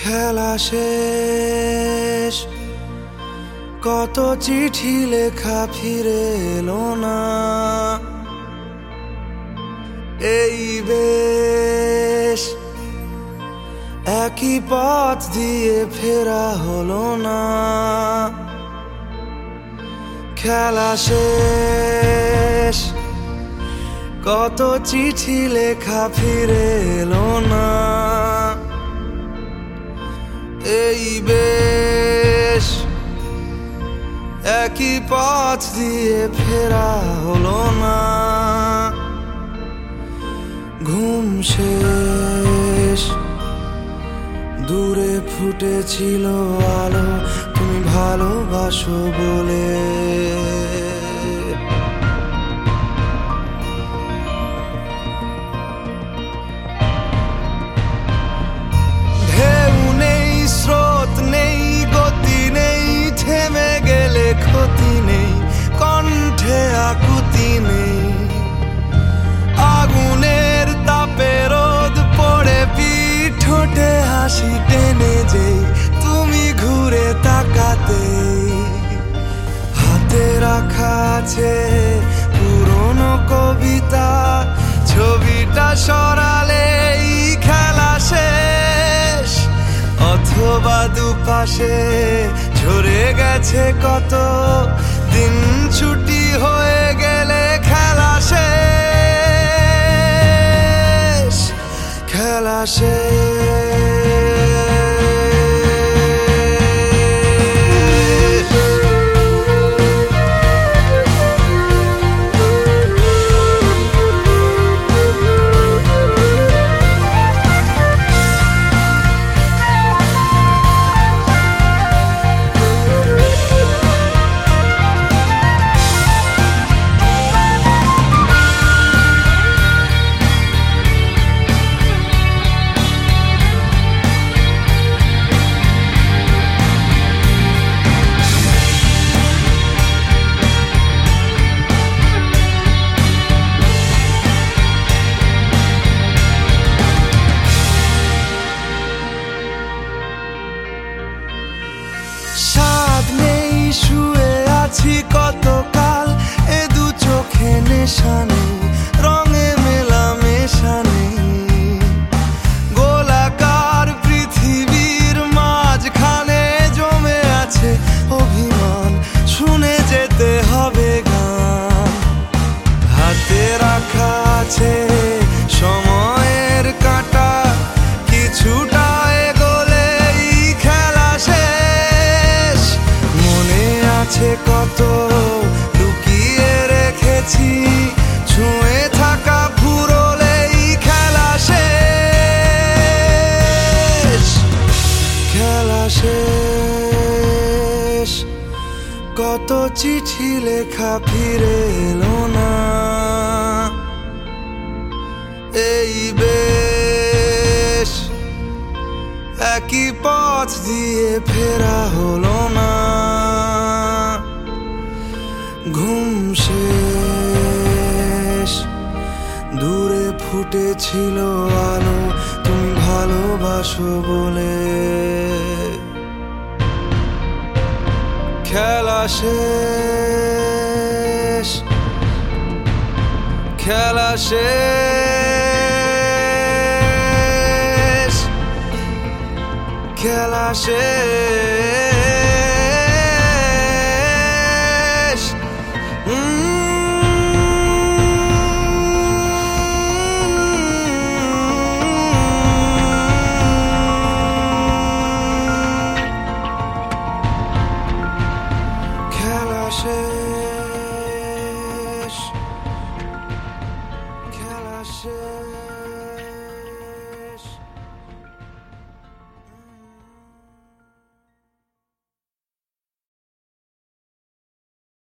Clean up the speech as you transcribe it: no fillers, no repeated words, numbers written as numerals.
খেলা শেষ, কত চিঠি লেখা ফিরে এলো না। এই বেশ, একই পথ দিয়ে ফেরা হলো না। খেলা শেষ, কত চিঠি লেখা ফিরে এলো না। এই বেশ, একই পথ দিয়ে ফেরা হলো না। ঘুম শেষ, দূরে ফুটেছিল আলো, তুমি ভালোবাসো বলে। ঢেউ নেই, স্রোত নেই, গতি নেই, থেমে গেলে ক্ষতি নেই, কণ্ঠে আকুতি নেই। আগুনের তাপে রোদ পড়ে পিঠ ঠোঁটে হাসি টেনে যে তুমি ঘুরে তাকাতে। হাতে রাখা আছে পুরনো কবিতা, ছবিটা সরালেই খেলা শেষ। অথবা দুপাশে ঝরে গেছে কত দিন, ছুটি হয়ে গেলে খেলা শেষ। খেলা শেষ। স্বাদ নেই, শুয়ে আছি কতকাল, এ দু চোখে নেশা নেই, রঙে মেলামেশা নেই। গোলাকার পৃথিবীর মাঝখানে জমে আছে অভিমান, শুনে যেতে হবে গান। হাতে রাখা আছে সময়ের কাঁটা, কিছুটা এগোলেই খেলা শেষ। মনে আছে কত লুকিয়ে রেখেছি, ছুঁয়ে থাকা ফুরোলেই খেলা শেষ। খেলা শেষ, কত চিঠি লেখা ফিরে এলো না। এই বেশ, একই পথ দিয়ে ফেরা হলো না। ঘুম শেষ, দূরে ফুটেছিল আলো, তুমি ভালোবাসো বলে। খেলা শেষ, খেলা শেষ, খেলা শেষ।